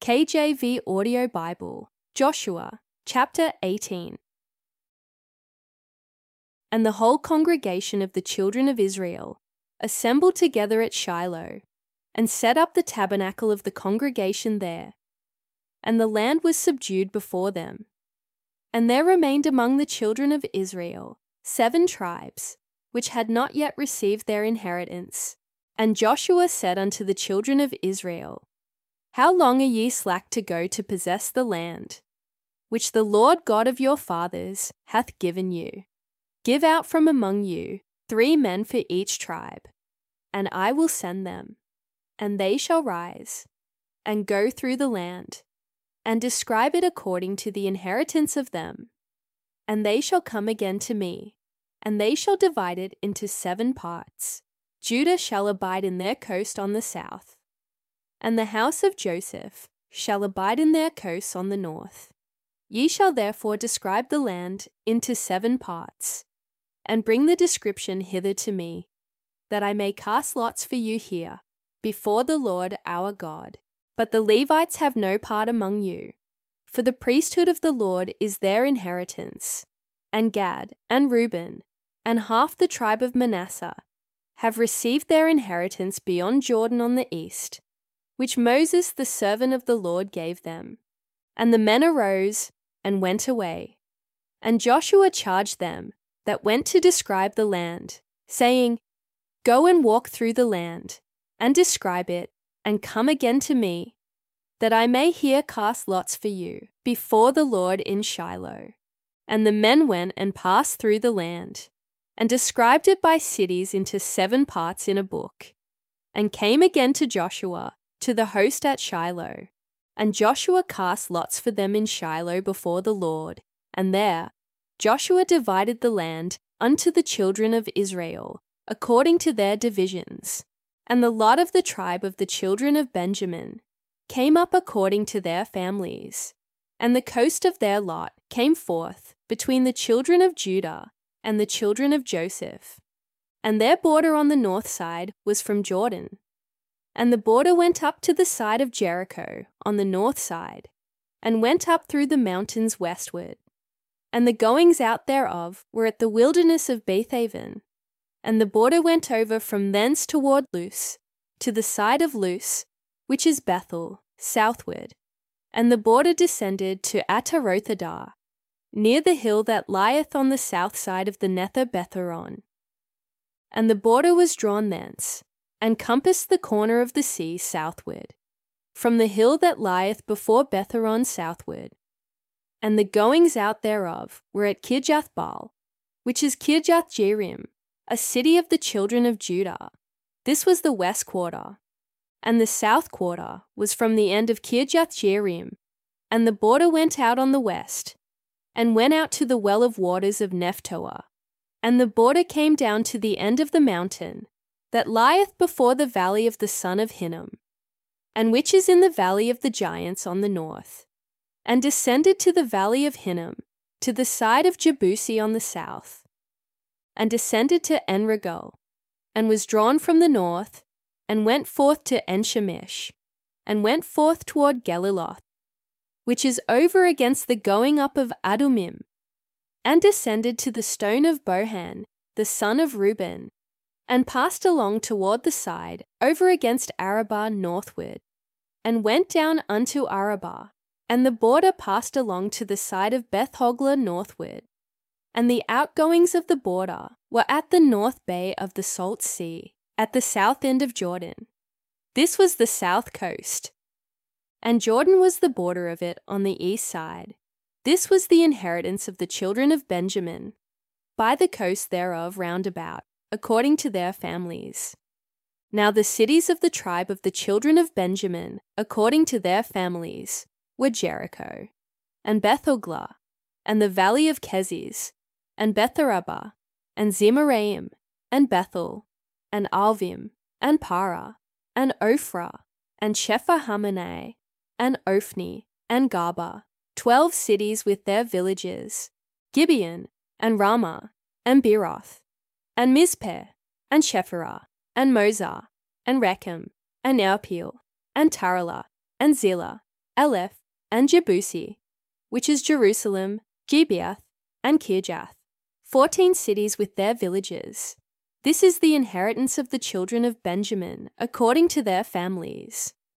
KJV Audio Bible, Joshua, chapter 18. And the whole congregation of the children of Israel assembled together at Shiloh, and set up the tabernacle of the congregation there. And the land was subdued before them. And there remained among the children of Israel 7 tribes, which had not yet received their inheritance. And Joshua said unto the children of Israel, How long are ye slack to go to possess the land, which the Lord God of your fathers hath given you? Give out from among you 3 men for each tribe, and I will send them, and they shall rise, and go through the land, and describe it according to the inheritance of them. And they shall come again to me, and they shall divide it into 7 parts. Judah shall abide in their coast on the south, and the house of Joseph shall abide in their coasts on the north. Ye shall therefore describe the land into 7 parts, and bring the description hither to me, that I may cast lots for you here, before the Lord our God. But the Levites have no part among you, for the priesthood of the Lord is their inheritance. And Gad, and Reuben, and half the tribe of Manasseh have received their inheritance beyond Jordan on the east, which Moses the servant of the Lord gave them. And the men arose and went away. And Joshua charged them that went to describe the land, saying, Go and walk through the land, and describe it, and come again to me, that I may here cast lots for you before the Lord in Shiloh. And the men went and passed through the land, and described it by cities into 7 parts in a book, and came again to Joshua, to the host at Shiloh. And Joshua cast lots for them in Shiloh before the Lord, and there Joshua divided the land unto the children of Israel, according to their divisions. And the lot of the tribe of the children of Benjamin came up according to their families. And the coast of their lot came forth between the children of Judah and the children of Joseph. And their border on the north side was from Jordan. And the border went up to the side of Jericho on the north side, and went up through the mountains westward. And the goings out thereof were at the wilderness of Bethaven. And the border went over from thence toward Luz, to the side of Luz, which is Bethel, southward. And the border descended to Atarothadar, near the hill that lieth on the south side of the Nether Betharon. And the border was drawn thence, and compassed the corner of the sea southward, from the hill that lieth before Betharon southward. And the goings out thereof were at Kirjathbaal, which is Kirjath-jearim, a city of the children of Judah. This was the west quarter. And the south quarter was from the end of Kirjath-jearim, and the border went out on the west, and went out to the well of waters of Nephtoah. And the border came down to the end of the mountain that lieth before the valley of the son of Hinnom, and which is in the valley of the giants on the north, and descended to the valley of Hinnom, to the side of Jebusi on the south, and descended to Enrogel, and was drawn from the north, and went forth to Enshemish, and went forth toward Geliloth, which is over against the going up of Adumim, and descended to the stone of Bohan, the son of Reuben, and passed along toward the side over against Arabah northward, and went down unto Arabah, and the border passed along to the side of Beth-hoglah northward. And the outgoings of the border were at the north bay of the Salt Sea, at the south end of Jordan. This was the south coast. And Jordan was the border of it on the east side. This was the inheritance of the children of Benjamin, by the coast thereof round about, according to their families. Now the cities of the tribe of the children of Benjamin, according to their families, were Jericho, and Beth-hoglah, and the valley of Keziz, and Beth-arabah, and Zemaraim, and Bethel, and Alvim, and Parah, and Ophrah, and Shephar-hammonai, and Ophni, and Gaba, 12 cities with their villages, Gibeon, and Ramah, and Beeroth, and Mizpeh, and Shephirah, and Mozah, and Rechem, and Erpil, and Taralah, and Zillah, Eleph, and Jebusi, which is Jerusalem, Gibeath, and Kirjath, 14 cities with their villages. This is the inheritance of the children of Benjamin, according to their families.